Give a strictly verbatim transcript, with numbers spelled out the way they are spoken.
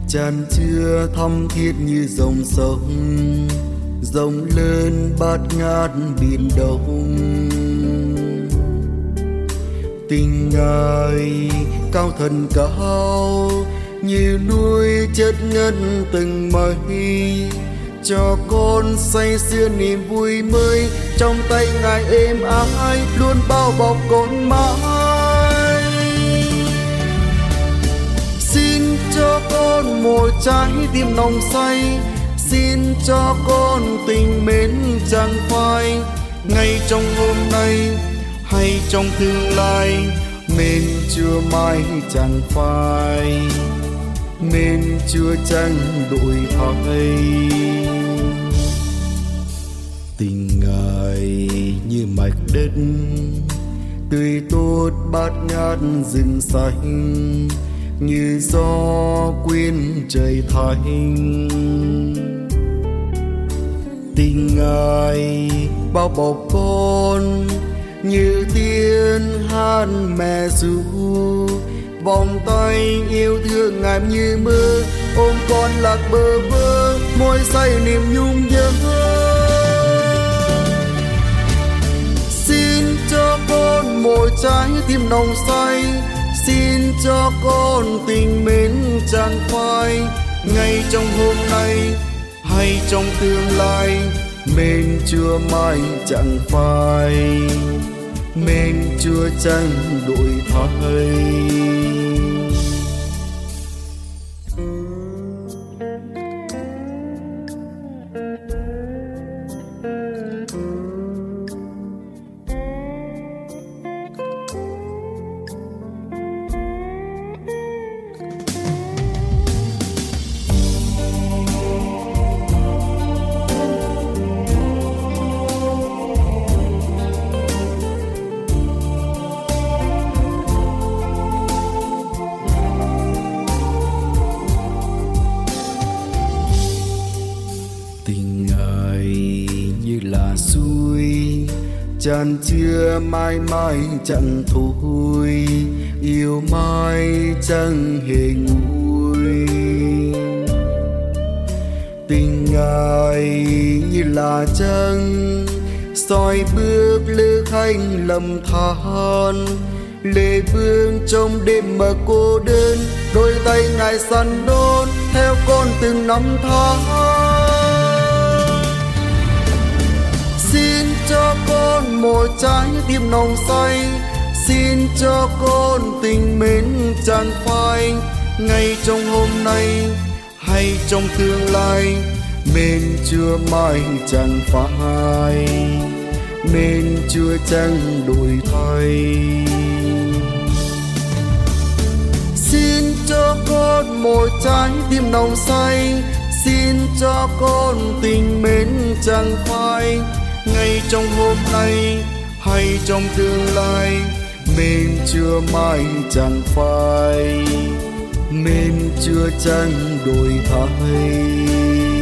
Tràn chứa thắm thiết như dòng sông, dòng lớn bát ngát biển đông. Tình Ngài cao thần cao như núi chất ngân từng mây, cho con say sưa niềm vui mới. Trong tay Ngài êm ái luôn bao bọc con mãi. Xin cho con một trái tim nồng say, xin cho con tình mến chẳng phai. Ngay trong hôm nay hay trong tương lai, mến Chúa mãi chẳng phai, mến Chúa chẳng đổi thay. Tình Ngài như mạch đất tươi tốt bát ngát rừng xanh, như gió quyến trời thanh. Tình Ngài bao bọc con như tiếng hát mẹ ru, vòng tay yêu thương Ngài như mưa, ôm con lạc bơ vơ, môi say niềm nhung nhớ. Xin cho con một trái tim nồng say, xin cho con tình mến chẳng phai. Ngay trong hôm nay hay trong tương lai, mến Chúa mãi chẳng phai, mến Chúa chẳng đổi thay. Tình Ngài như là suối tràn chứa mãi mãi chẳng thôi, yêu mãi chẳng hề nguôi. Tình Ngài như là trăng soi bước lữ hành lầm than, lệ vương trong đêm mà cô đơn, đôi tay Ngài săn đón theo con từng năm tháng. Xin cho con một trái tim nồng say, xin cho con tình mến chẳng phai. Ngay trong hôm nay hay trong tương lai, mến Chúa mãi chẳng phai, mến Chúa chẳng đổi thay. Xin cho con một trái tim nồng say, xin cho con tình mến chẳng phai. Ngay trong hôm nay hay trong tương lai, mến Chúa mãi chẳng phai, mến Chúa chẳng đổi thay.